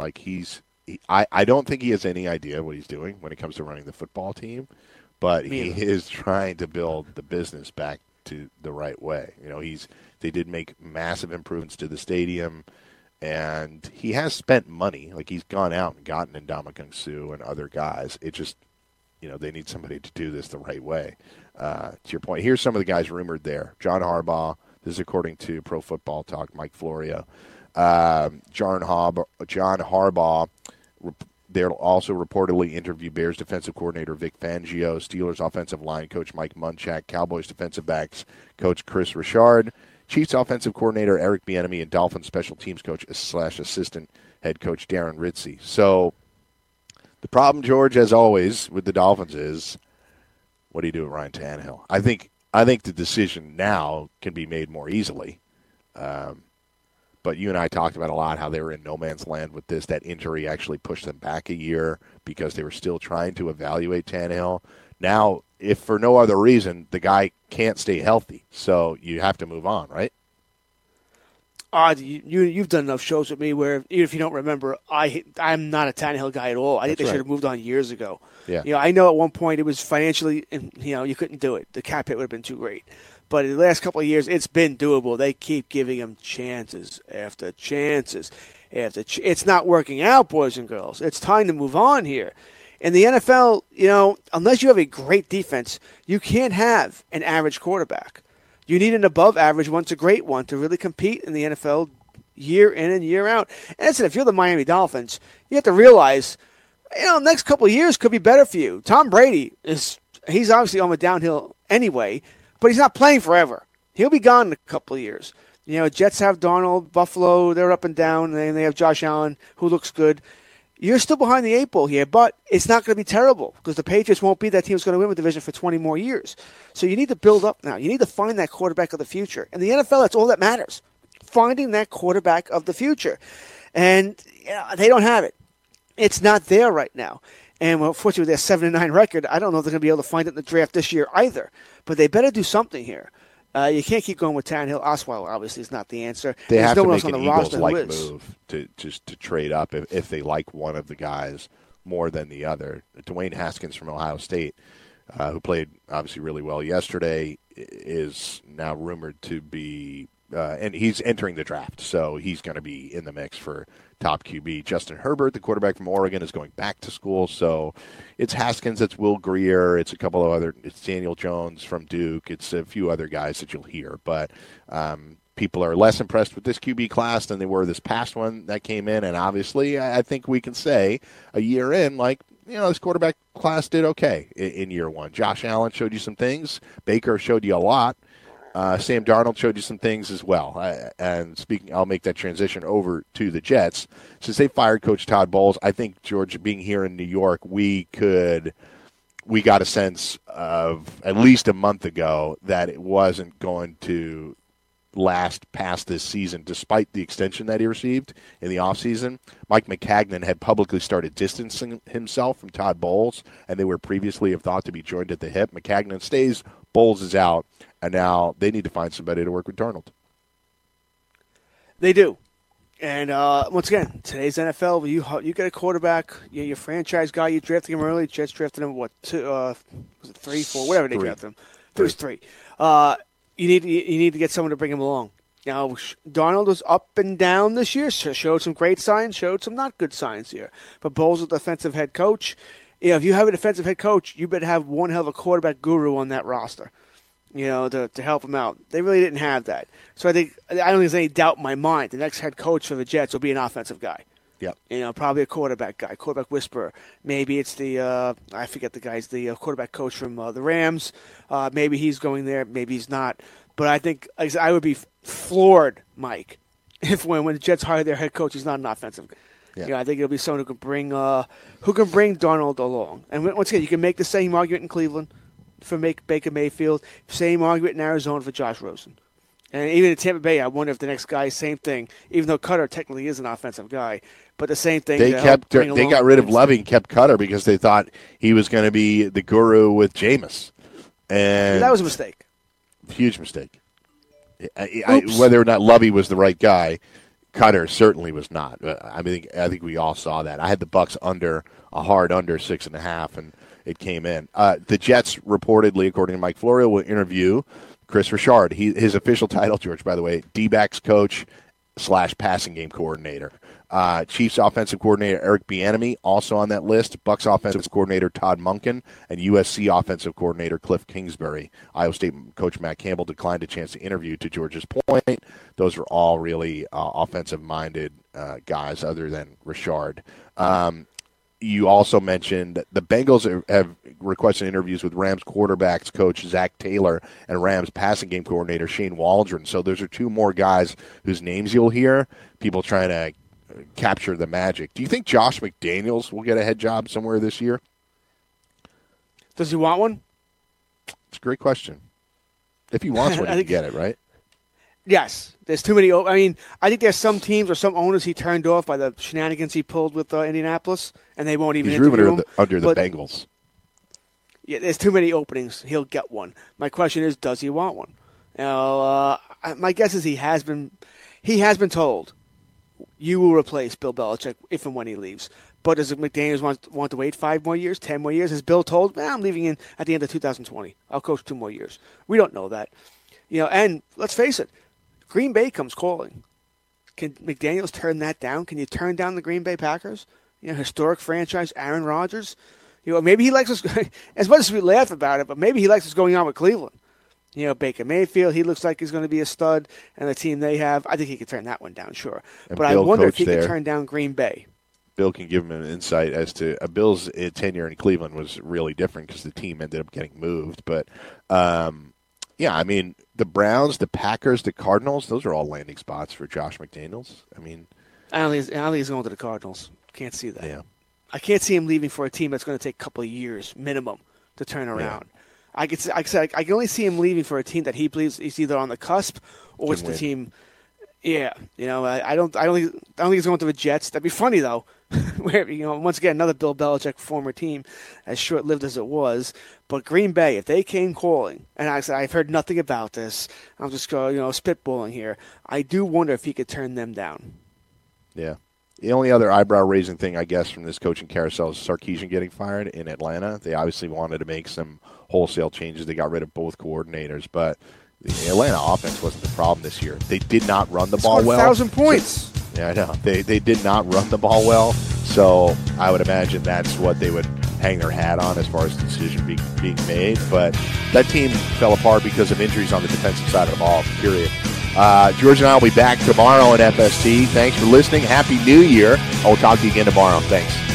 I don't think he has any idea what he's doing when it comes to running the football team, but he is trying to build the business back to the right way. They did make massive improvements to the stadium, and he has spent money. He's gone out and gotten Ndamukong Suh and other guys. It just they need somebody to do this the right way. To your point, here's some of the guys rumored there. John Harbaugh. This is according to Pro Football Talk, Mike Florio. John Harbaugh. They'll also reportedly interview Bears defensive coordinator Vic Fangio, Steelers offensive line coach Mike Munchak, Cowboys defensive backs coach Chris Richard, Chiefs offensive coordinator Eric Bieniemy, and Dolphins special teams coach / assistant head coach Darren Ritzie. So the problem, George, as always, with the Dolphins is, what do you do with Ryan Tannehill? I think the decision now can be made more easily. But you and I talked about a lot how they were in no man's land with this. That injury actually pushed them back a year because they were still trying to evaluate Tannehill. Now, if for no other reason, the guy can't stay healthy. So you have to move on, right?
You've done enough shows with me where, even if you don't remember, I'm not a Tannehill guy at all. I think they should have moved on years ago.
Yeah.
I know at one point it was financially, you couldn't do it. The cap hit would have been too great. But in the last couple of years, it's been doable. They keep giving him chances after chances. It's not working out, boys and girls. It's time to move on here. In the NFL, unless you have a great defense, you can't have an average quarterback. You need an above average one, to great one, to really compete in the NFL year in and year out. And listen, if you're the Miami Dolphins, you have to realize, the next couple of years could be better for you. Tom Brady he's obviously on the downhill anyway, but he's not playing forever. He'll be gone in a couple of years. Jets have Darnold, Buffalo, they're up and down, and they have Josh Allen, who looks good. You're still behind the 8 ball here, but it's not going to be terrible because the Patriots won't be that team that's going to win the division for 20 more years. So you need to build up now. You need to find that quarterback of the future. In the NFL, that's all that matters, finding that quarterback of the future. And they don't have it. It's not there right now. And unfortunately, with their 7-9 record, I don't know if they're going to be able to find it in the draft this year either. But they better do something here. You can't keep going with Tannehill. Osweiler obviously is not the answer.
They have
no
to
one
make
else
an
on the roster
Eagles-like move to trade up if they like one of the guys more than the other. Dwayne Haskins from Ohio State, who played obviously really well yesterday, is now rumored to be and he's entering the draft, so he's going to be in the mix for top QB. Justin Herbert, the quarterback from Oregon, is going back to school, so it's Haskins, it's Will Grier, it's a couple of other, it's Daniel Jones from Duke, it's a few other guys that you'll hear, but people are less impressed with this QB class than they were this past one that came in, and obviously I think we can say a year in, this quarterback class did okay in year one. Josh Allen showed you some things. Baker showed you a lot. Sam Darnold showed you some things as well. I'll make that transition over to the Jets. Since they fired Coach Todd Bowles, I think, George, being here in New York, we got a sense of at least a month ago that it wasn't going to last past this season, despite the extension that he received in the offseason. Mike McCagnon had publicly started distancing himself from Todd Bowles, and they were previously thought to be joined at the hip. McCagnon stays, Bowles is out, and now they need to find somebody to work with Darnold.
They do. And once again, today's NFL, you get a quarterback, your franchise guy, you drafted him early. Jets drafted him, was it 3, 4, whatever they drafted him. It was 3. You need to get someone to bring him along. Now, Darnold was up and down this year, showed some great signs, showed some not good signs here. But Bowles is the defensive head coach. If you have a defensive head coach, you better have one hell of a quarterback guru on that roster, to help him out. They really didn't have that. So I don't think there's any doubt in my mind the next head coach for the Jets will be an offensive guy.
Yep.
Probably a quarterback guy, quarterback whisperer. Maybe it's the I forget the guy's the quarterback coach from the Rams. Maybe he's going there. Maybe he's not. But I think I would be floored, Mike, if when the Jets hire their head coach, he's not an offensive guy. Yeah. I think it'll be someone who can bring Darnold along. And once again, you can make the same argument in Cleveland for Baker Mayfield, same argument in Arizona for Josh Rosen. And even in Tampa Bay, I wonder if the next guy, same thing, even though Cutter technically is an offensive guy, but the same thing.
They got rid of Lovey and kept Cutter because they thought he was going to be the guru with Jameis. And
that was a mistake.
Huge mistake. Whether or not Lovey was the right guy, Cutter certainly was not. I think we all saw that. I had the Bucs under a hard under 6.5, and it came in. The Jets reportedly, according to Mike Florio, will interview Chris Richard. His official title, George, by the way, D-backs coach / passing game coordinator. Chiefs offensive coordinator Eric Bieniemy also on that list. Bucs offensive coordinator Todd Monken and USC offensive coordinator Cliff Kingsbury. Iowa State coach Matt Campbell declined a chance to interview. To George's point, those are all really offensive-minded guys other than Richard. You also mentioned that the Bengals have requested interviews with Rams quarterbacks coach Zach Taylor and Rams passing game coordinator Shane Waldron. So those are 2 more guys whose names you'll hear, people trying to capture the magic. Do you think Josh McDaniels will get a head job somewhere this year?
Does he want one?
It's a great question. If he wants one, he can get it, right?
Yes. There's too many. I think there's some teams or some owners he turned off by the shenanigans he pulled with Indianapolis, and they won't even interview him.
Under the Bengals.
Yeah, there's too many openings. He'll get one. My question is, does he want one? My guess is he has been told, you will replace Bill Belichick if and when he leaves. But does McDaniels want to wait 5 more years, 10 more years? Has Bill told, I'm leaving in at the end of 2020. I'll coach 2 more years. We don't know that. And let's face it, Green Bay comes calling. Can McDaniels turn that down? Can you turn down the Green Bay Packers? Historic franchise, Aaron Rodgers. Maybe he likes us, as much as we laugh about it, but maybe he likes what's going on with Cleveland. Baker Mayfield, he looks like he's going to be a stud, and the team they have, I think he could turn that one down, sure.
And
but
Bill
I wonder if he
there.
could turn down Green Bay.
Bill can give him an insight as to Bill's tenure in Cleveland was really different because the team ended up getting moved. But, the Browns, the Packers, the Cardinals, those are all landing spots for Josh McDaniels.
I don't think he's going to the Cardinals. Can't see that.
Yeah.
I can't see him leaving for a team that's going to take a couple of years minimum to turn around. Yeah. I can only see him leaving for a team that he believes he's either on the cusp or it's the team. Yeah, I don't think he's going to the Jets. That'd be funny though. Where once again another Bill Belichick former team, as short-lived as it was. But Green Bay, if they came calling, and I said I've heard nothing about this, I'm just going spitballing here. I do wonder if he could turn them down.
Yeah. The only other eyebrow-raising thing, I guess, from this coaching carousel is Sarkisian getting fired in Atlanta. They obviously wanted to make some wholesale changes. They got rid of both coordinators, but the Atlanta offense wasn't the problem this year. They did not run the ball well.
1,000 points.
Yeah, I know. They did not run the ball well, so I would imagine that's what they would hang their hat on as far as the decision being made. But that team fell apart because of injuries on the defensive side of the ball, period. George and I will be back tomorrow at FST. Thanks for listening. Happy New Year. I will talk to you again tomorrow. Thanks.